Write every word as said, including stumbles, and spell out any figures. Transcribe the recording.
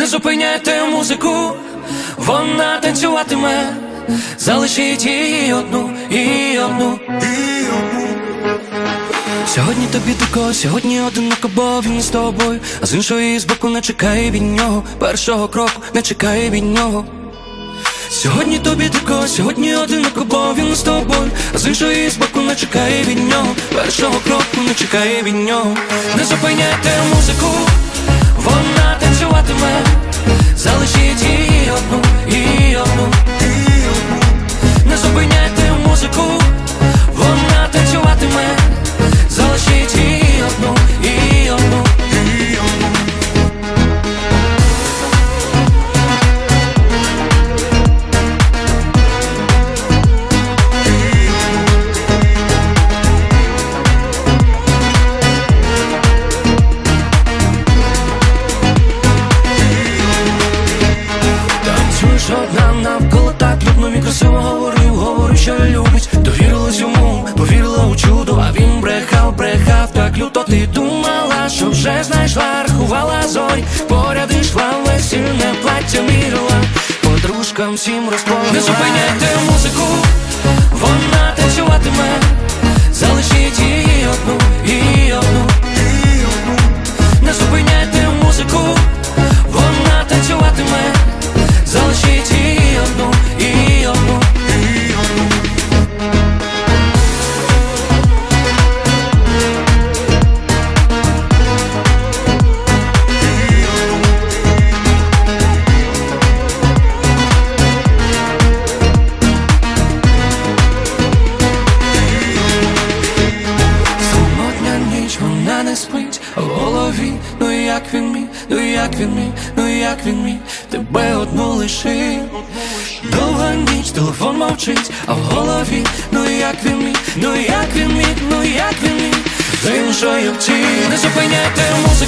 зупиняйте музику, вона танцюватиме. Залишіть її одну, її одну, її одну. Сьогодні тобі тако, сьогодні одиноко, бо він з тобою. А з іншої збоку не чекає від нього першого кроку, не чекає від нього. Сьогодні тобі тако, сьогодні одиноко, бо він з тобою. А з іншої збоку не чекає від нього першого кроку, не чекає від нього. Не зупиняйте музику, вона танцюватиме. Залишіть її одну, її одну, її одну. Не зупиняйте музику, вона танцюватиме. Залишіть її одну, її одну, її одну. Танцюєш одна навколо так людно, він красиво говорив, говорив, що любить. Довірилась йому, повірила у чудо, а він брехав, брехав так люто. Ти думала, що вже знайшла, рахувала зорі, поряд йшла, весільне плаття мірила, подружкам всім розповіла. Не зупиняйте музику, вона танцюватиме. Залишіть її одну, її одну, її одну. Не зупиняйте музику, вона танцюватиме. Залишіть її одну, її одну, її одну. Самотня ніч, вона не спить, а в голові, ну як він міг, ну як він міг, ну як він міг тебе одну лишив. Довга ніч, телефон мовчить, а в голові, ну як він міг, ну як він міг, ну як він міг з іншою втік. Не зупиняйте музику,